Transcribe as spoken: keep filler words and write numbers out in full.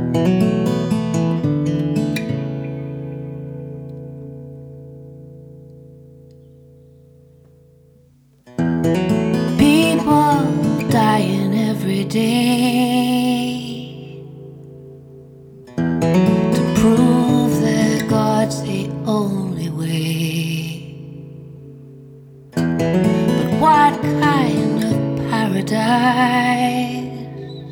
People dying every day to prove that God's the only way. But what kind of paradise